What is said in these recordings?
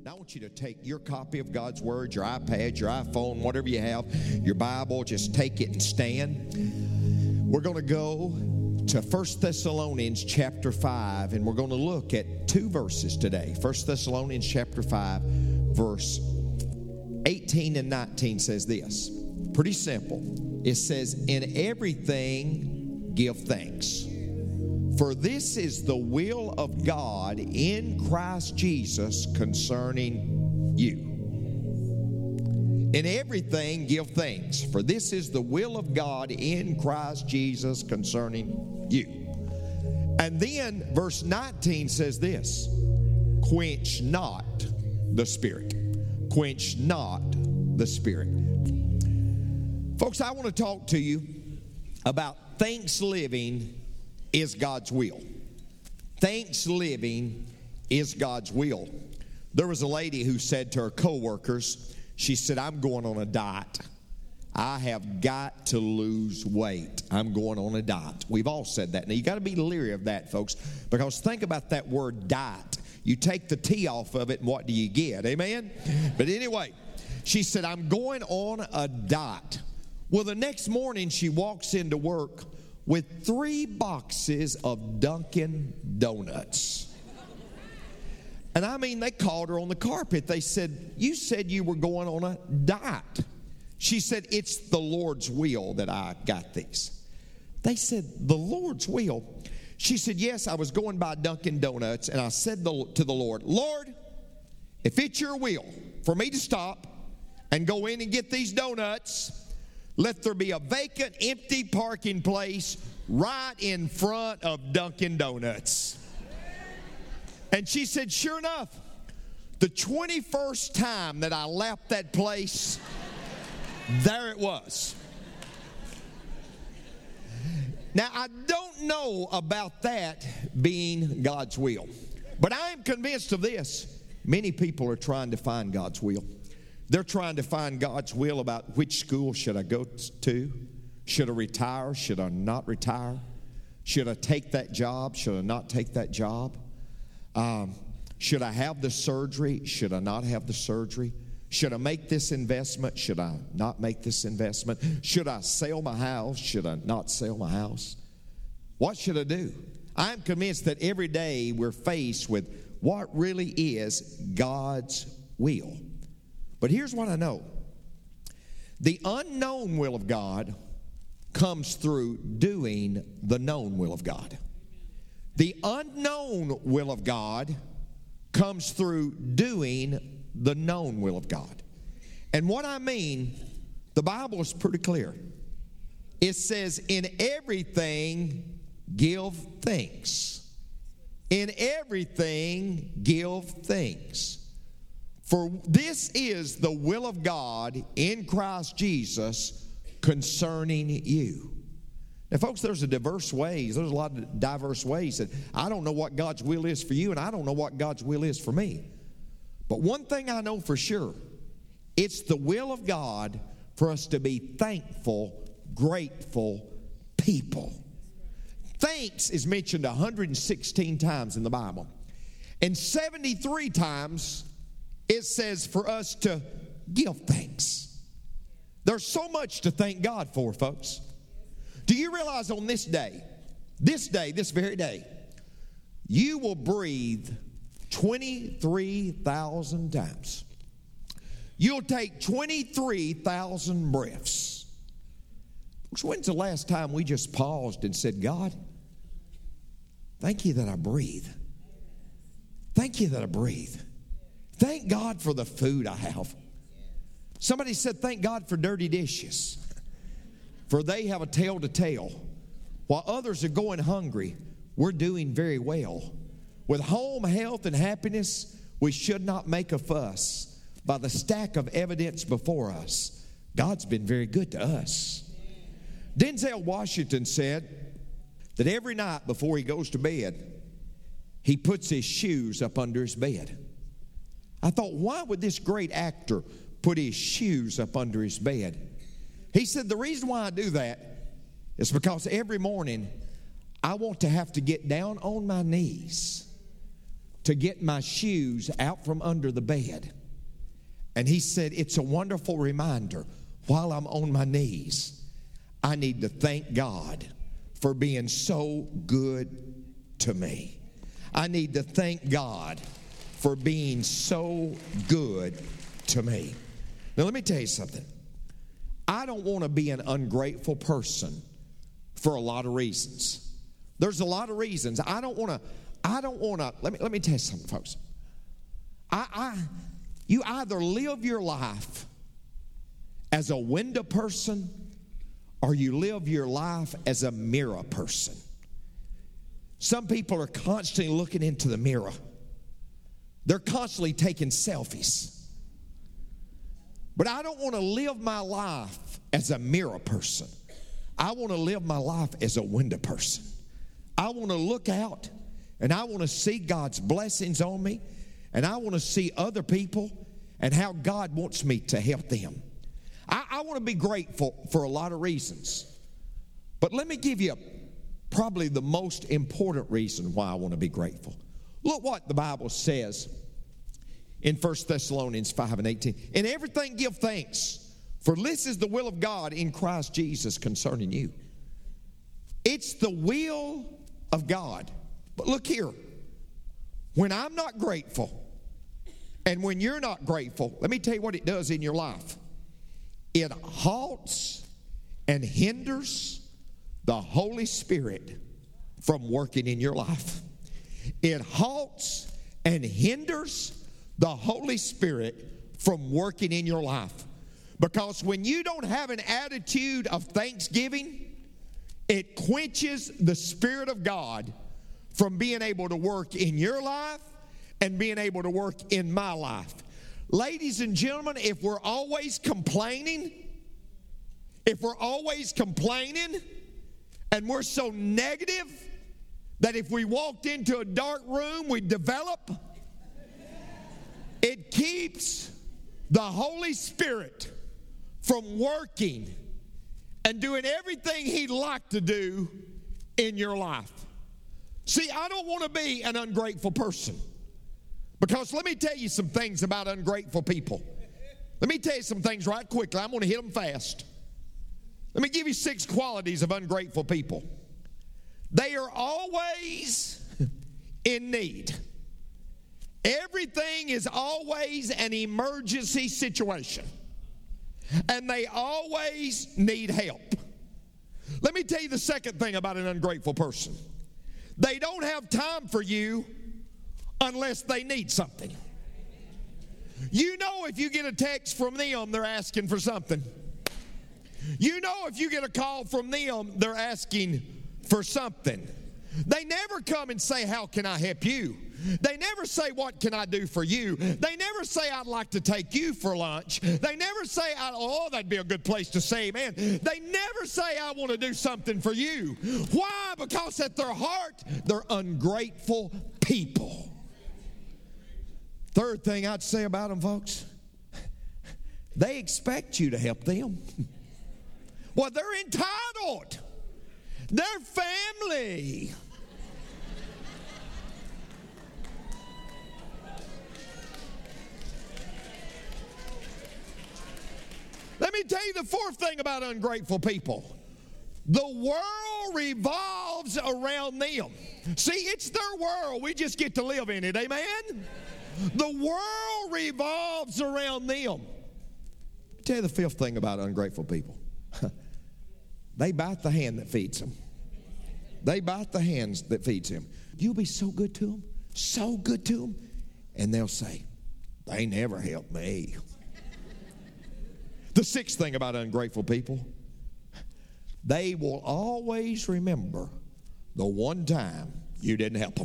I want you to take your copy of God's Word, your iPad, your iPhone, whatever you have, your Bible, just take it and stand. We're going to go to 1 Thessalonians chapter 5, and we're going to look at two verses today. 1 Thessalonians chapter 5, verse 18 and 19 says this. Pretty simple. It says, "In everything give thanks. For this is the will of God in Christ Jesus concerning you." In everything give thanks, for this is the will of God in Christ Jesus concerning you. And then verse 19 says this, "Quench not the Spirit." Quench not the Spirit. Folks, I want to talk to you about thanks living is God's will. Thanks living is God's will. There was a lady who said to her co-workers, she said, "I'm going on a diet. I have got to lose weight. I'm going on a diet." We've all said that. Now, you got to be leery of that, folks, because think about that word diet. You take the T off of it, and what do you get? Amen? But anyway, she said, "I'm going on a diet." Well, the next morning, she walks into work with 3 boxes of Dunkin' Donuts. And I mean, they called her on the carpet. They said, "You said you were going on a diet." She said, "It's the Lord's will that I got these." They said, "The Lord's will?" She said, "Yes, I was going by Dunkin' Donuts, and I said to the Lord, 'Lord, if it's your will for me to stop and go in and get these donuts, let there be a vacant, empty parking place right in front of Dunkin' Donuts.'" And she said, sure enough, the 21st time that I left that place, there it was. Now, I don't know about that being God's will, but I am convinced of this. Many people are trying to find God's will. They're trying to find God's will about which school should I go to? Should I retire? Should I not retire? Should I take that job? Should I not take that job? Should I have the surgery? Should I not have the surgery? Should I make this investment? Should I not make this investment? Should I sell my house? Should I not sell my house? What should I do? I'm convinced that every day we're faced with what really is God's will. But here's what I know. The unknown will of God comes through doing the known will of God. The unknown will of God comes through doing the known will of God. And what I mean, the Bible is pretty clear. It says, "In everything give thanks." In everything give thanks. For this is the will of God in Christ Jesus concerning you. Now, folks, there's a lot of diverse ways that I don't know what God's will is for you, and I don't know what God's will is for me. But one thing I know for sure, it's the will of God for us to be thankful, grateful people. Thanks is mentioned 116 times in the Bible. And 73 times it says for us to give thanks. There's so much to thank God for, folks. Do you realize on this very day, you will breathe 23,000 times. You'll take 23,000 breaths. When's the last time we just paused and said, "God, thank you that I breathe. Thank you that I breathe. Thank God for the food I have." Somebody said, "Thank God for dirty dishes, for they have a tale to tell." While others are going hungry, we're doing very well. With home, health, and happiness, we should not make a fuss. By the stack of evidence before us, God's been very good to us. Denzel Washington said that every night before he goes to bed, he puts his shoes up under his bed. I thought, why would this great actor put his shoes up under his bed? He said, the reason why I do that is because every morning I want to have to get down on my knees to get my shoes out from under the bed. And he said, it's a wonderful reminder while I'm on my knees, I need to thank God for being so good to me. I need to thank God for being so good to me. Now, let me tell you something. I don't want to be an ungrateful person for a lot of reasons. There's a lot of reasons. I don't want to, let me tell you something, folks. You either live your life as a window person or you live your life as a mirror person. Some people are constantly looking into the mirror. They're constantly taking selfies. But I don't want to live my life as a mirror person. I want to live my life as a window person. I want to look out and I want to see God's blessings on me, and I want to see other people and how God wants me to help them. I want to be grateful for a lot of reasons. But let me give you probably the most important reason why I want to be grateful. Look what the Bible says in 1 Thessalonians 5:18. In everything give thanks, for this is the will of God in Christ Jesus concerning you. It's the will of God. But look here. When I'm not grateful, and when you're not grateful, let me tell you what it does in your life. It halts and hinders the Holy Spirit from working in your life. It halts and hinders the Holy Spirit from working in your life. Because when you don't have an attitude of thanksgiving, it quenches the Spirit of God from being able to work in your life and being able to work in my life. Ladies and gentlemen, if we're always complaining, and we're so negative that if we walked into a dark room, we'd develop, it keeps the Holy Spirit from working and doing everything He'd like to do in your life. See, I don't want to be an ungrateful person, because let me tell you some things about ungrateful people. Let me tell you some things right quickly. I'm going to hit them fast. Let me give you 6 qualities of ungrateful people. They are always in need. Everything is always an emergency situation. And they always need help. Let me tell you the second thing about an ungrateful person. They don't have time for you unless they need something. You know, if you get a text from them, they're asking for something. You know, if you get a call from them, they're asking for something. They never come and say, how can I help you? They never say, what can I do for you? They never say, I'd like to take you for lunch. They never say, oh, that'd be a good place to say amen. They never say, I want to do something for you. Why? Because at their heart, they're ungrateful people. Third thing I'd say about them, folks, they expect you to help them. Well, they're entitled. They're family. Let me tell you the fourth thing about ungrateful people. The world revolves around them. See, it's their world. We just get to live in it. Amen? The world revolves around them. Let me tell you the fifth thing about ungrateful people. They bite the hand that feeds them. They bite the hands that feeds them. You'll be so good to them, so good to them, and they'll say, they never helped me. The sixth thing about ungrateful people, they will always remember the one time you didn't help them.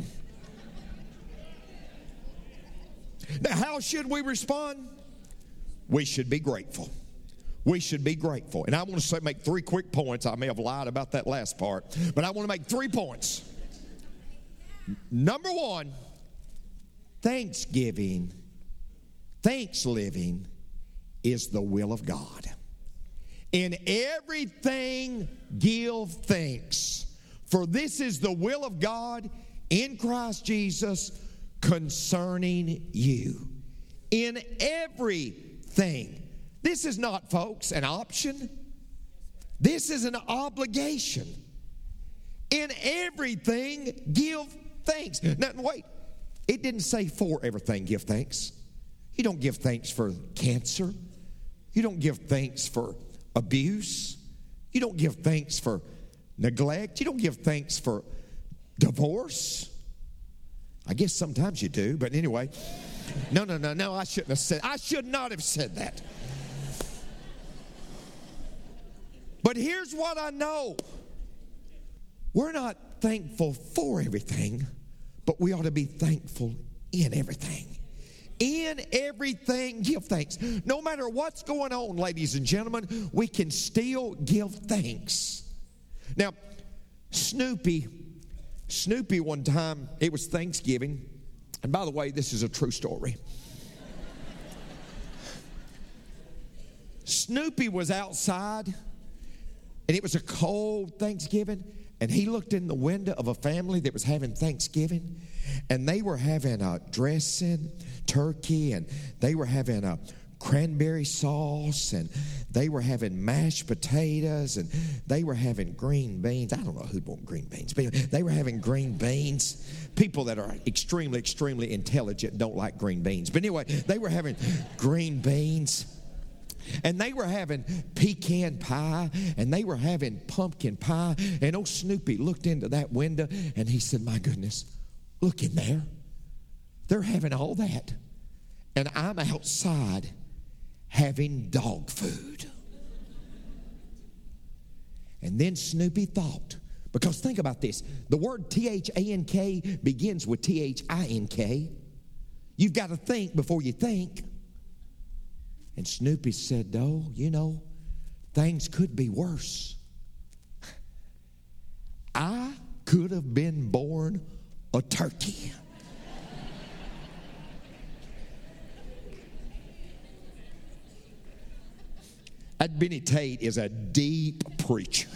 Now, how should we respond? We should be grateful. We should be grateful. And I want to make 3 quick points. I may have lied about that last part, but I want to make 3 points. Number 1, thanksgiving, thanks living is the will of God. In everything give thanks, for this is the will of God in Christ Jesus concerning you. In everything. This is not, folks, an option. This is an obligation. In everything, give thanks. Now, wait. It didn't say for everything, give thanks. You don't give thanks for cancer. You don't give thanks for abuse. You don't give thanks for neglect. You don't give thanks for divorce. I guess sometimes you do, but anyway. No, I should not have said that. But here's what I know. We're not thankful for everything, but we ought to be thankful in everything. In everything, give thanks. No matter what's going on, ladies and gentlemen, we can still give thanks. Now, Snoopy one time, it was Thanksgiving. And by the way, this is a true story. Snoopy was outside, and it was a cold Thanksgiving, and he looked in the window of a family that was having Thanksgiving, and they were having a dressing, turkey, and they were having a cranberry sauce, and they were having mashed potatoes, and they were having green beans. I don't know who'd want green beans, but they were having green beans. People that are extremely, extremely intelligent don't like green beans. But anyway, they were having green beans. And they were having pecan pie, and they were having pumpkin pie. And old Snoopy looked into that window, and he said, my goodness, look in there. They're having all that. And I'm outside having dog food. And then Snoopy thought, because think about this. The word T-H-A-N-K begins with T-H-I-N-K. You've got to think before you think. And Snoopy said, oh, you know, things could be worse. I could have been born a turkey. That Benny Tate is a deep preacher.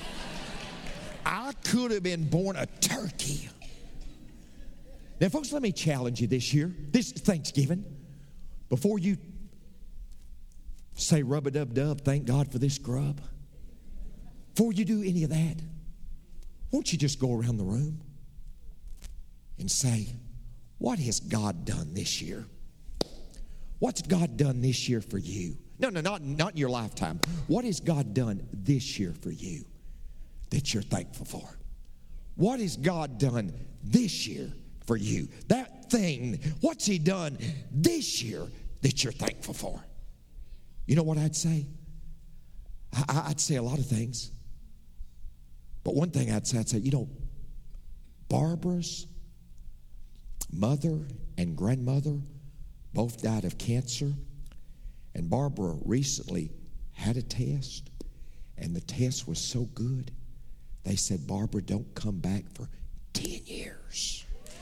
I could have been born a turkey. Now, folks, let me challenge you this year, this Thanksgiving, before you say rub-a-dub-dub, thank God for this grub. Before you do any of that, won't you just go around the room and say, what has God done this year? What's God done this year for you? No, not in your lifetime. What has God done this year for you that you're thankful for? What has God done this year for you? That thing, what's He done this year that you're thankful for? You know what I'd say? I'd say a lot of things. But one thing I'd say, you know, Barbara's mother and grandmother both died of cancer. And Barbara recently had a test. And the test was so good, they said, Barbara, don't come back for 10 years.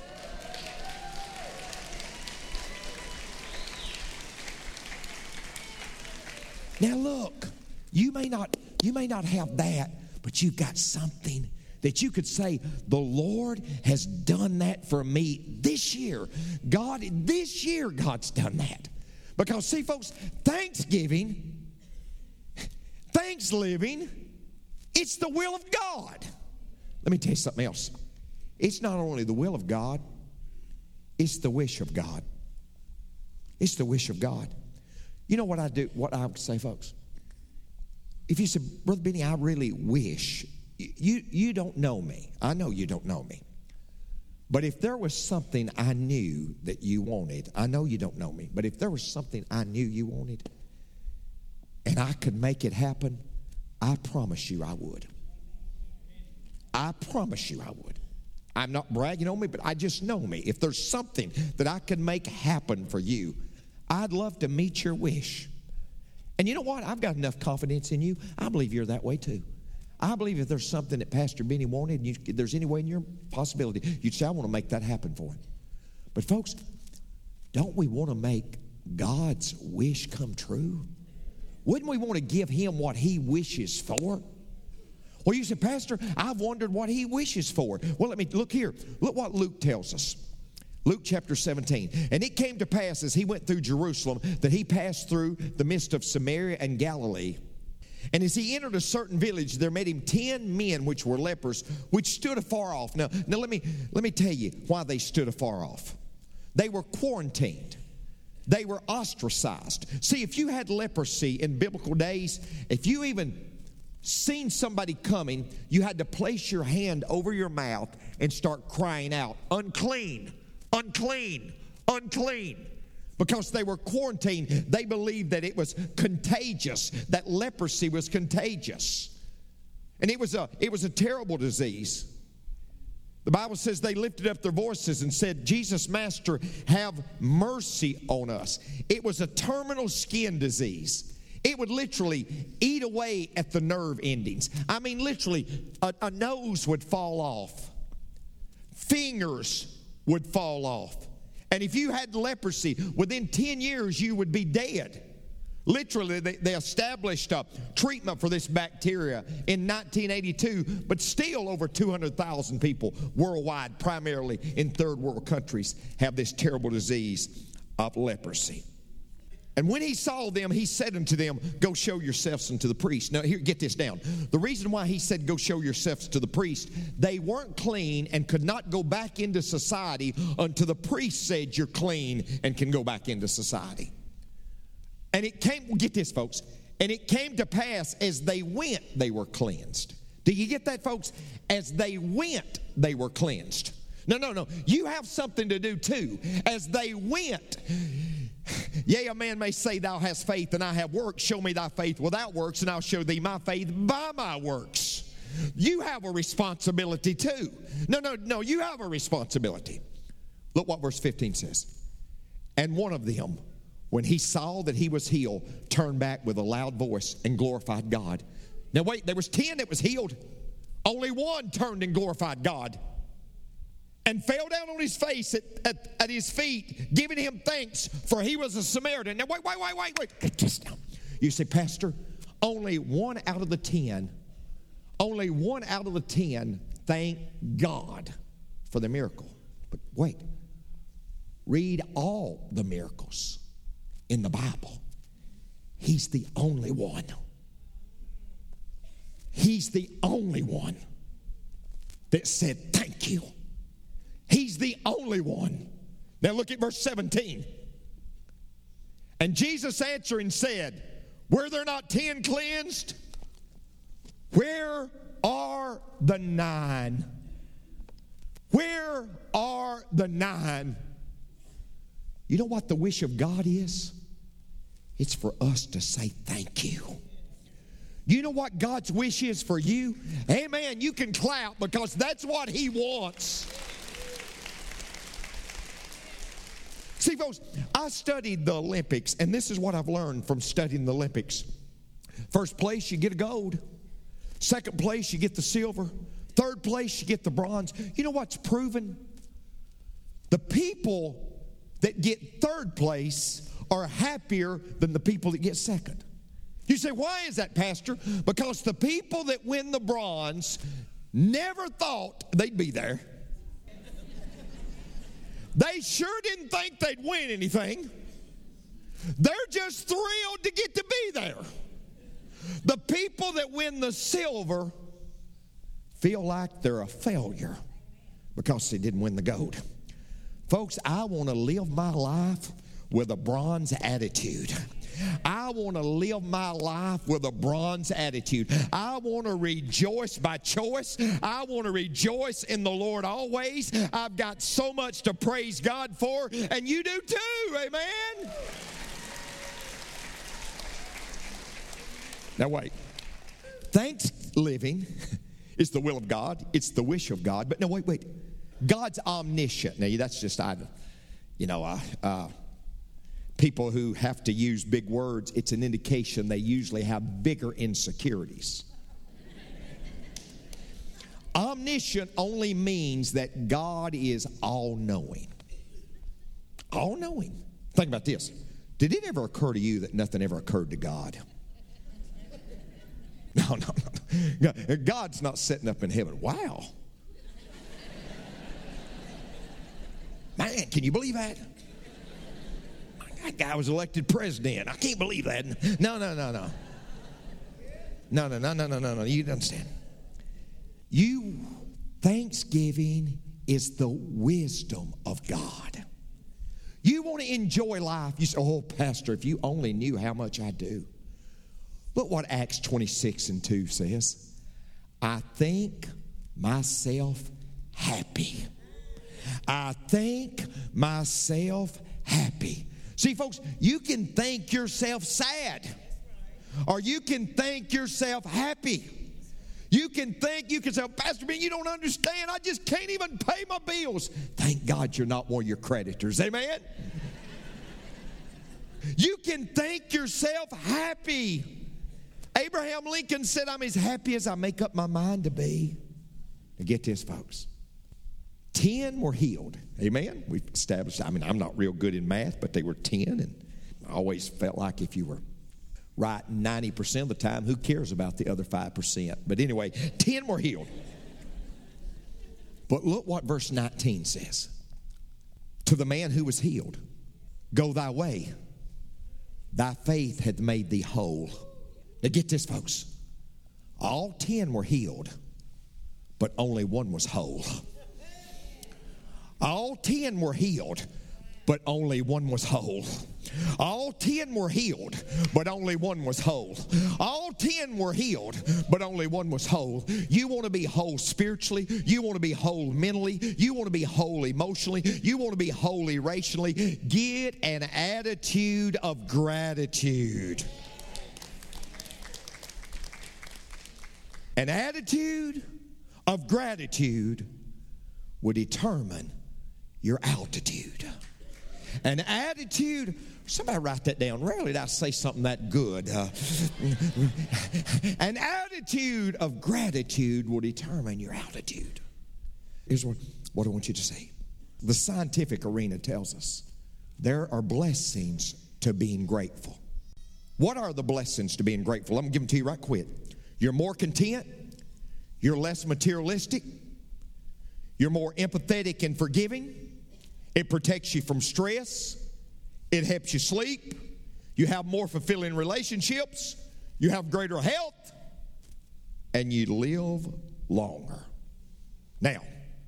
Now look, you may not have that, but you've got something that you could say, the Lord has done that for me this year. This year God's done that. Because see, folks, Thanksgiving, Thanksgiving, it's the will of God. Let me tell you something else. It's not only the will of God, it's the wish of God. It's the wish of God. You know what I do, what I would say, folks? If you say, Brother Benny, I really wish, you don't know me. I know you don't know me. But if there was something I knew that you wanted, I know you don't know me, but if there was something I knew you wanted and I could make it happen, I promise you I would. I promise you I would. I'm not bragging on me, but I just know me. If there's something that I could make happen for you, I'd love to meet your wish. And you know what? I've got enough confidence in you. I believe you're that way too. I believe if there's something that Pastor Benny wanted, and if there's any way in your possibility, you'd say, I want to make that happen for him. But folks, don't we want to make God's wish come true? Wouldn't we want to give him what he wishes for? Well, you say, Pastor, I've wondered what he wishes for. Well, let me look here. Look what Luke tells us. Luke chapter 17. And it came to pass as he went through Jerusalem that he passed through the midst of Samaria and Galilee. And as he entered a certain village, there met him 10 men which were lepers, which stood afar off. Now let me tell you why they stood afar off. They were quarantined. They were ostracized. See, if you had leprosy in biblical days, if you even seen somebody coming, you had to place your hand over your mouth and start crying out, unclean, unclean, unclean. Because they were quarantined, they believed that it was contagious, that leprosy was contagious. And it was a terrible disease. The Bible says they lifted up their voices and said, Jesus, Master, have mercy on us. It was a terminal skin disease. It would literally eat away at the nerve endings. I mean, literally, a nose would fall off. Fingers would fall off. And if you had leprosy, within 10 years, you would be dead. Literally, they established a treatment for this bacteria in 1982, but still over 200,000 people worldwide, primarily in third world countries, have this terrible disease of leprosy. And when he saw them, he said unto them, go show yourselves unto the priest. Now, here, get this down. The reason why he said, go show yourselves to the priest, they weren't clean and could not go back into society until the priest said you're clean and can go back into society. And it came, get this, folks, and it came to pass as they went, they were cleansed. Do you get that, folks? As they went, they were cleansed. No. You have something to do too. As they went, yea, a man may say, thou hast faith and I have works. Show me thy faith without works, and I'll show thee my faith by my works. You have a responsibility too. No, you have a responsibility. Look what verse 15 says. And one of them, when he saw that he was healed, turned back with a loud voice and glorified God. Now wait, there was 10 that was healed. Only one turned and glorified God and fell down on his face at his feet, giving him thanks, for he was a Samaritan. Now wait. Get this down. You say, Pastor, only one out of the 10 thank God for the miracle. But wait, read all the miracles in the Bible. He's the only one. He's the only one that said thank you. He's the only one. Now look at verse 17. And Jesus answering said, were there not 10 cleansed? Where are the 9? Where are the 9? You know what the wish of God is? It's for us to say thank you. You know what God's wish is for you? Amen. You can clap because that's what He wants. See, folks, I studied the Olympics, and this is what I've learned from studying the Olympics. First place, you get a gold. Second place, you get the silver. Third place, you get the bronze. You know what's proven? The people that get third place are happier than the people that get second. You say, why is that, Pastor? Because the people that win the bronze never thought they'd be there. They sure didn't think they'd win anything. They're just thrilled to get to be there. The people that win the silver feel like they're a failure because they didn't win the gold. Folks, I want to live my life with a bronze attitude. I want to live my life with a bronze attitude. I want to rejoice by choice. I want to rejoice in the Lord always. I've got so much to praise God for, and you do too, amen? Now wait. Thanks living is the will of God. It's the wish of God. But no, wait. God's omniscient. Now that's just, people who have to use big words, it's an indication they usually have bigger insecurities. Omniscient only means that God is all-knowing. All-knowing. Think about this. Did it ever occur to you that nothing ever occurred to God? No. God's not sitting up in heaven. Wow. Man, can you believe that? That guy was elected president. I can't believe that. No. No. You don't understand. Thanksgiving is the wisdom of God. You want to enjoy life. You say, oh, Pastor, if you only knew how much I do. Look what Acts 26:2 says. I think myself happy. I think myself happy. See, folks, you can think yourself sad, or you can think yourself happy. You can say, Pastor Ben, you don't understand. I just can't even pay my bills. Thank God you're not one of your creditors. Amen? You can think yourself happy. Abraham Lincoln said, I'm as happy as I make up my mind to be. Now get this, folks. 10 were healed. Amen? We've established, I'm not real good in math, but they were 10. And I always felt like if you were right 90% of the time, who cares about the other 5%? But anyway, 10 were healed. But look what verse 19 says. To the man who was healed, go thy way. Thy faith hath made thee whole. Now get this, folks. All 10 were healed, but only one was whole. All 10 were healed, but only one was whole. All 10 were healed, but only one was whole. All 10 were healed, but only one was whole. You want to be whole spiritually. You want to be whole mentally. You want to be whole emotionally. You want to be whole racially. Get an attitude of gratitude. An attitude of gratitude will determine your altitude. An attitude, somebody write that down. Rarely did I say something that good. An attitude of gratitude will determine your altitude. Here's what I want you to see. The scientific arena tells us there are blessings to being grateful. What are the blessings to being grateful? I'm going to give them to you right quick. You're more content. You're less materialistic. You're more empathetic and forgiving. It protects you from stress. It helps you sleep. You have more fulfilling relationships. You have greater health. And you live longer. Now,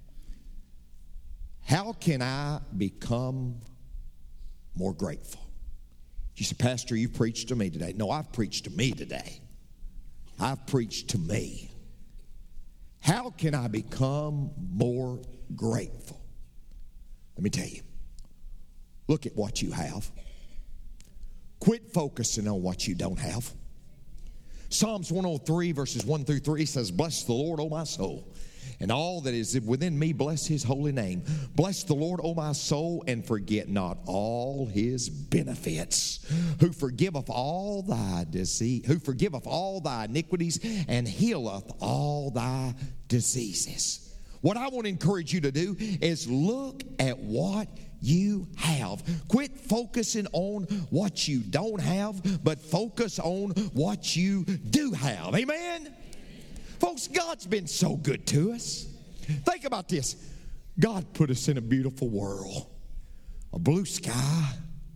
how can I become more grateful? You say, Pastor, you preached to me today. No, I've preached to me today. I've preached to me. How can I become more grateful? Let me tell you. Look at what you have. Quit focusing on what you don't have. Psalms 103 verses 1 through 3 says, bless the Lord, O my soul, and all that is within me, bless his holy name. Bless the Lord, O my soul, and forget not all his benefits, who forgiveth all thy disease, who forgiveth all thy iniquities, and healeth all thy diseases. What I want to encourage you to do is look at what you have. Quit focusing on what you don't have, but focus on what you do have. Amen? Folks, God's been so good to us. Think about this. God put us in a beautiful world. A blue sky,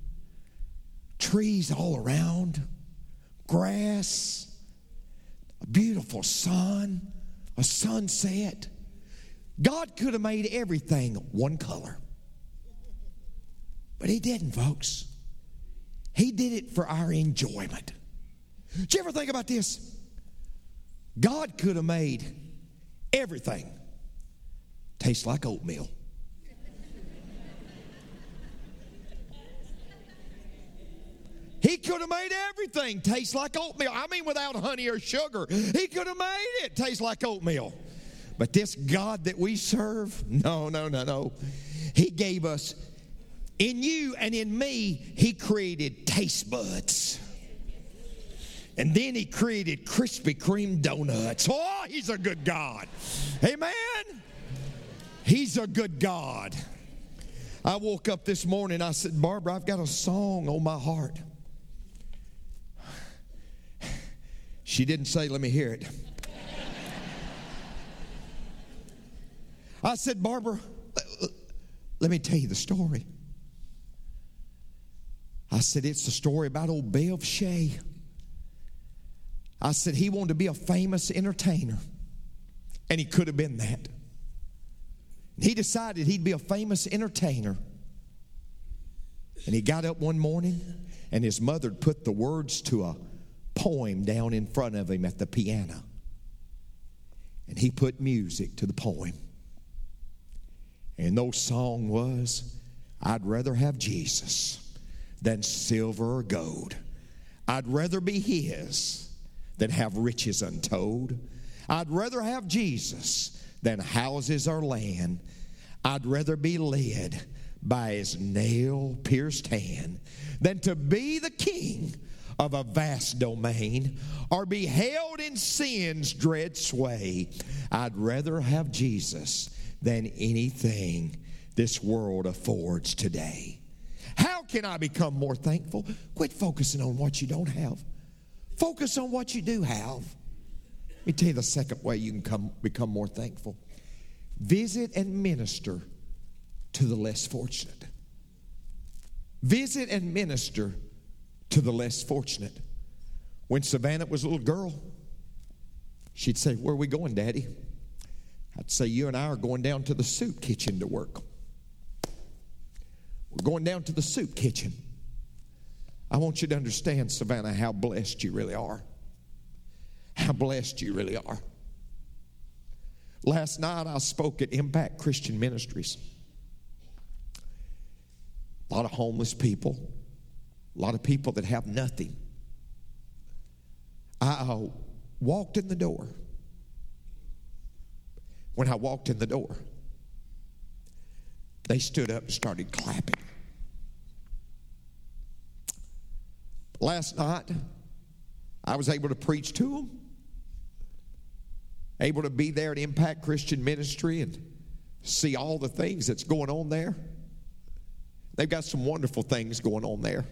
trees all around, grass, a beautiful sun, a sunset. God could have made everything one color. But he didn't, folks. He did it for our enjoyment. Did you ever think about this? God could have made everything taste like oatmeal. He could have made everything taste like oatmeal. I mean, without honey or sugar. He could have made it taste like oatmeal. But this God that we serve, no. He gave us, in you and in me, he created taste buds. And then he created Krispy Kreme donuts. Oh, he's a good God. Amen? He's a good God. I woke up this morning, I said, Barbara, I've got a song on my heart. She didn't say, let me hear it. I said, Barbara, Let me tell you the story. I said, it's the story about old Bev Shea. I said, he wanted to be a famous entertainer, and he could have been that. He decided he'd be a famous entertainer. And he got up one morning, and his mother put the words to a poem down in front of him at the piano. And he put music to the poem. And the song was, I'd rather have Jesus than silver or gold. I'd rather be his than have riches untold. I'd rather have Jesus than houses or land. I'd rather be led by his nail-pierced hand than to be the king of a vast domain or be held in sin's dread sway. I'd rather have Jesus than anything this world affords today. How can I become more thankful? Quit focusing on what you don't have. Focus on what you do have. Let me tell you the second way you can become more thankful. Visit and minister to the less fortunate. Visit and minister to the less fortunate. When Savannah was a little girl, she'd say, where are we going, Daddy? I'd say, you and I are going down to the soup kitchen to work. We're going down to the soup kitchen. I want you to understand, Savannah, how blessed you really are. How blessed you really are. Last night I spoke at Impact Christian Ministries. A lot of homeless people. A lot of people that have nothing. I walked in the door. When I walked in the door, they stood up and started clapping. Last night, I was able to preach to them. Able to be there at Impact Christian Ministry and see all the things that's going on there. They've got some wonderful things going on there.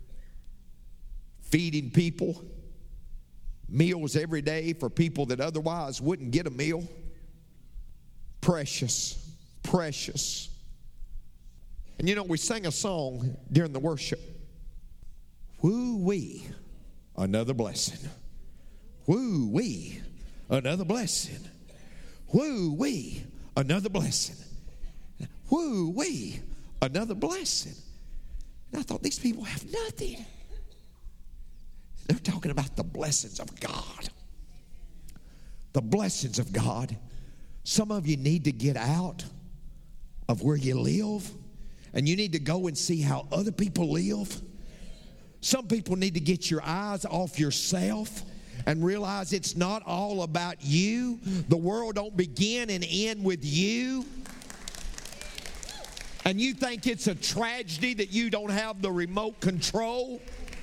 Feeding people. Meals every day for people that otherwise wouldn't get a meal. Precious, precious. And you know, we sang a song during the worship. Woo-wee, another blessing. Woo-wee, another blessing. Woo-wee, another blessing. Woo-wee, another blessing. And I thought, these people have nothing. They're talking about the blessings of God. The blessings of God. Some of you need to get out of where you live, and you need to go and see how other people live. Some people need to get your eyes off yourself and realize it's not all about you. The world don't begin and end with you. And you think it's a tragedy that you don't have the remote control.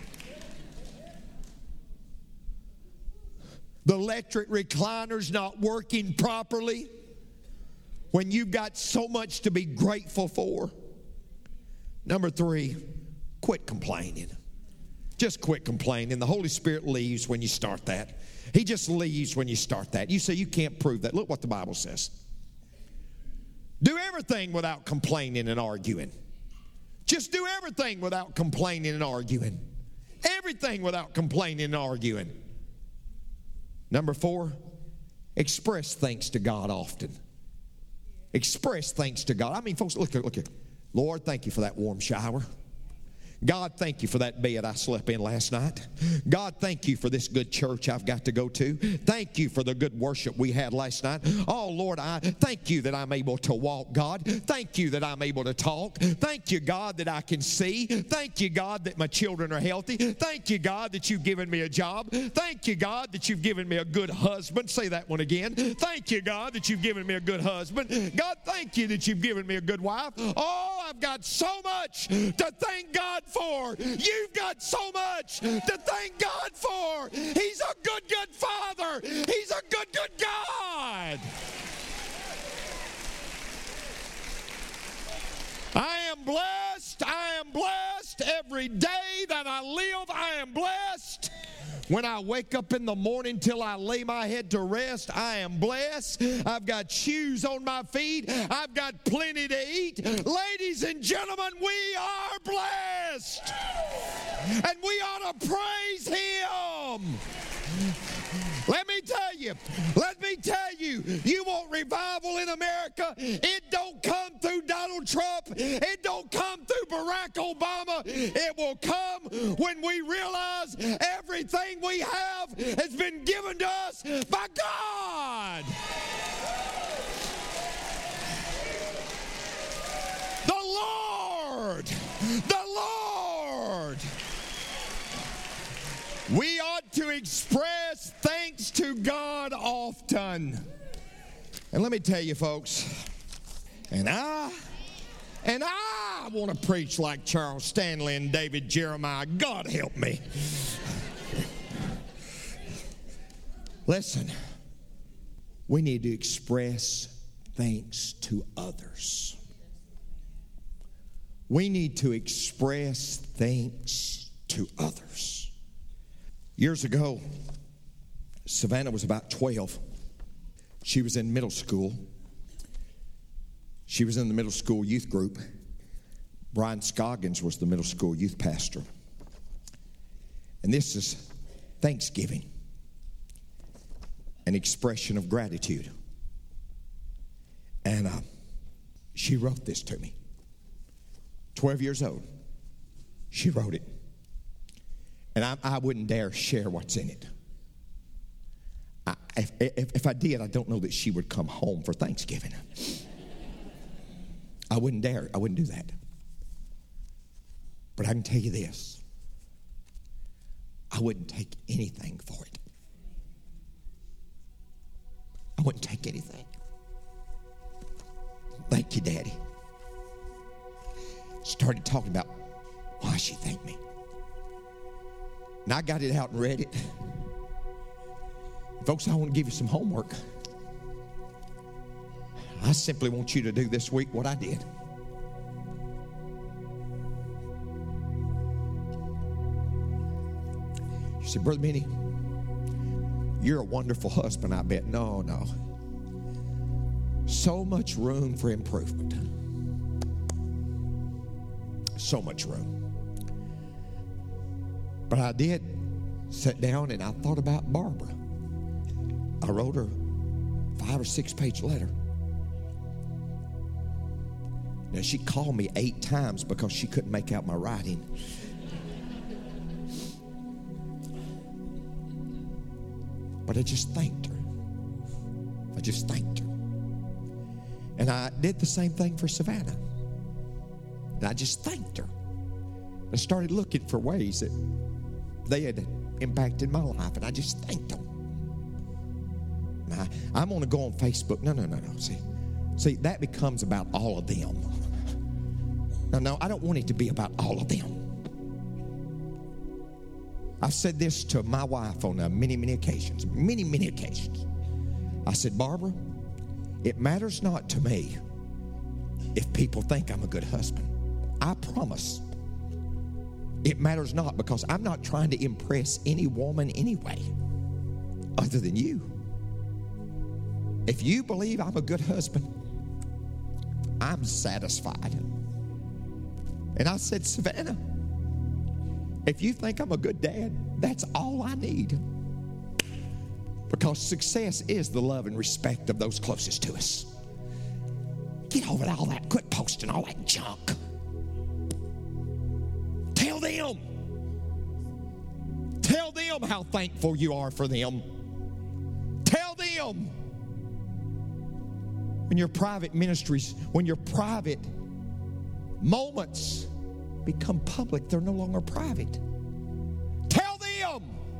The electric recliner's not working properly when you've got so much to be grateful for. Number 3, quit complaining. Just quit complaining. The Holy Spirit leaves when you start that. He just leaves when you start that. You say you can't prove that. Look what the Bible says. Do everything without complaining and arguing. Just do everything without complaining and arguing. Everything without complaining and arguing. Number 4, express thanks to God often. Express thanks to God. I mean, folks, look here. Lord, thank you for that warm shower. God, thank you for that bed I slept in last night. God, thank you for this good church I've got to go to. Thank you for the good worship we had last night. Oh, Lord, I thank you that I'm able to walk, God. Thank you that I'm able to talk. Thank you, God, that I can see. Thank you, God, that my children are healthy. Thank you, God, that you've given me a job. Thank you, God, that you've given me a good husband. Say that one again. Thank you, God, that you've given me a good husband. God, thank you that you've given me a good wife. Oh, I've got so much to thank God for. You've got so much to thank God for. He's a good, good Father. He's a good, good God. I am blessed. I am blessed. Every day that I live, I am blessed. When I wake up in the morning till I lay my head to rest, I am blessed. I've got shoes on my feet. I've got plenty to eat. Ladies and gentlemen, we are blessed. And we ought to praise Him. Let me tell you, you want revival in America? It don't come through Donald Trump. It don't come through Barack Obama. It will come when we realize everything we have has been given to us by God. The Lord. We ought to express thanks to God often. And let me tell you, folks, and I want to preach like Charles Stanley and David Jeremiah. God help me. Listen, we need to express thanks to others. We need to express thanks to others. Years ago, Savannah was about 12. She was in middle school. She was in the middle school youth group. Brian Scoggins was the middle school youth pastor. And this is Thanksgiving, an expression of gratitude. And she wrote this to me. 12 years old. She wrote it. And I wouldn't dare share what's in it. If I did, I don't know that she would come home for Thanksgiving. I wouldn't dare. I wouldn't do that. But I can tell you this. I wouldn't take anything for it. I wouldn't take anything. Thank you, Daddy. Started talking about why she thanked me. And I got it out and read it. Folks, I want to give you some homework. I simply want you to do this week what I did. You said, Brother Benny, you're a wonderful husband, I bet. No. So much room for improvement. So much room. But I did sit down and I thought about Barbara. I wrote her 5 or 6 page letter. Now, she called me 8 times because she couldn't make out my writing. But I just thanked her. And I did the same thing for Savannah. And I just thanked her. I started looking for ways that they had impacted my life, and I just thanked them. Now, I'm going to go on Facebook. No. See, that becomes about all of them. No, I don't want it to be about all of them. I've said this to my wife on many occasions. Many occasions. I said, Barbara, it matters not to me if people think I'm a good husband. I promise. It matters not, because I'm not trying to impress any woman anyway, other than you. If you believe I'm a good husband, I'm satisfied. And I said, Savannah, if you think I'm a good dad, that's all I need. Because success is the love and respect of those closest to us. Get over all that. Quit posting all that junk. Tell them how thankful you are for them. Tell them. When your private ministries, when your private moments become public, they're no longer private. Tell them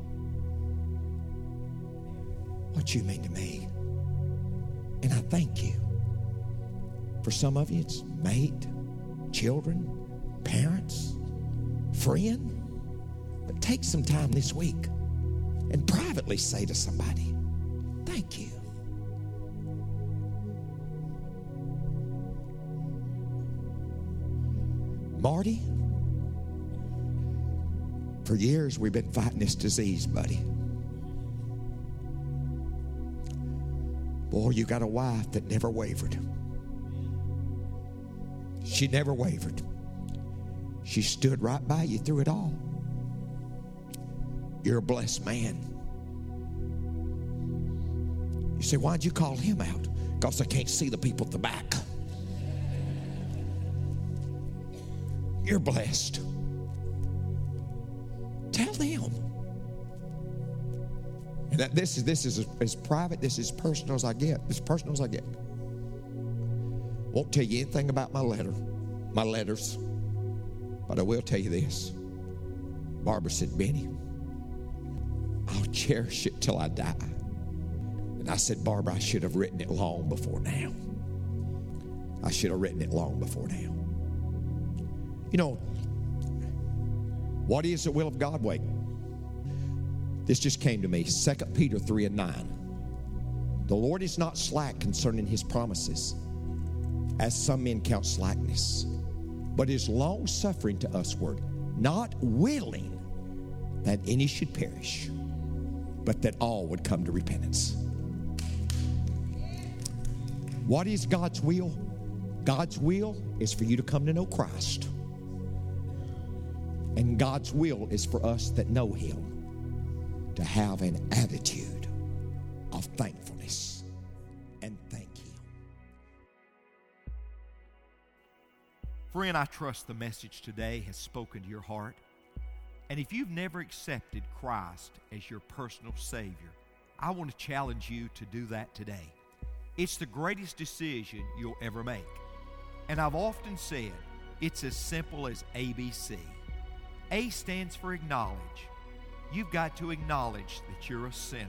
what you mean to me. And I thank you. For some of you, it's mate, children, parents, friend. But take some time this week and privately say to somebody, thank you. Marty, For years we've been fighting this disease, buddy. Boy, you got a wife that never wavered. She never wavered. She stood right by you through it all. You're a blessed man. You say, why'd you call him out? Because I can't see the people at the back. You're blessed. Tell them. And that this is as private, this is as personal as I get. As personal as I get. Won't tell you anything about my letters. But I will tell you this. Barbara said, Benny, I'll cherish it till I die. And I said, Barbara, I should have written it long before now. I should have written it long before now. You know, what is the will of God? Wait. This just came to me. 2 Peter 3:9. The Lord is not slack concerning his promises, as some men count slackness, but is long-suffering to usward, not willing that any should perish, but that all would come to repentance. What is God's will? God's will is for you to come to know Christ. And God's will is for us that know him to have an attitude of thankfulness and thank him. Friend, I trust the message today has spoken to your heart. And if you've never accepted Christ as your personal Savior, I want to challenge you to do that today. It's the greatest decision you'll ever make. And I've often said it's as simple as ABC. A stands for acknowledge. You've got to acknowledge that you're a sinner.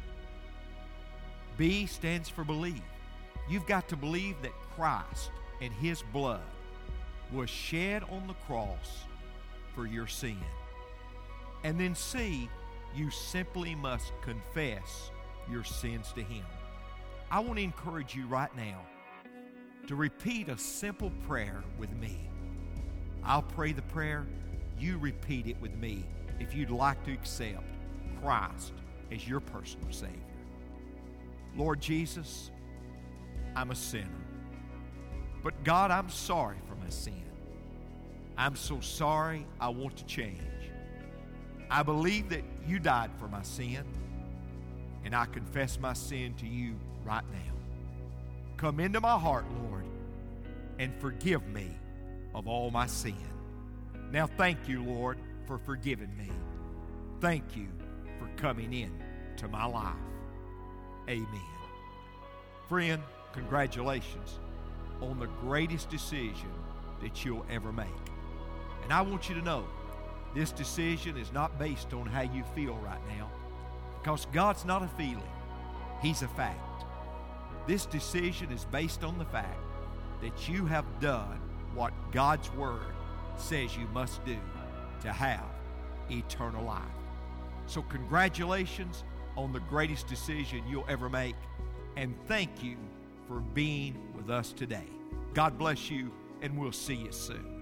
B stands for believe. You've got to believe that Christ and his blood was shed on the cross for your sin. And then C, you simply must confess your sins to him. I want to encourage you right now to repeat a simple prayer with me. I'll pray the prayer. You repeat it with me if you'd like to accept Christ as your personal Savior. Lord Jesus, I'm a sinner. But God, I'm sorry for my sin. I'm so sorry, I want to change. I believe that you died for my sin, and I confess my sin to you right now. Come into my heart, Lord, and forgive me of all my sin. Now thank you, Lord, for forgiving me. Thank you for coming in to my life. Amen. Friend, congratulations on the greatest decision that you'll ever make. And I want you to know, this decision is not based on how you feel right now, because God's not a feeling. He's a fact. This decision is based on the fact that you have done what God's Word says you must do to have eternal life. So congratulations on the greatest decision you'll ever make, and thank you for being with us today. God bless you, and we'll see you soon.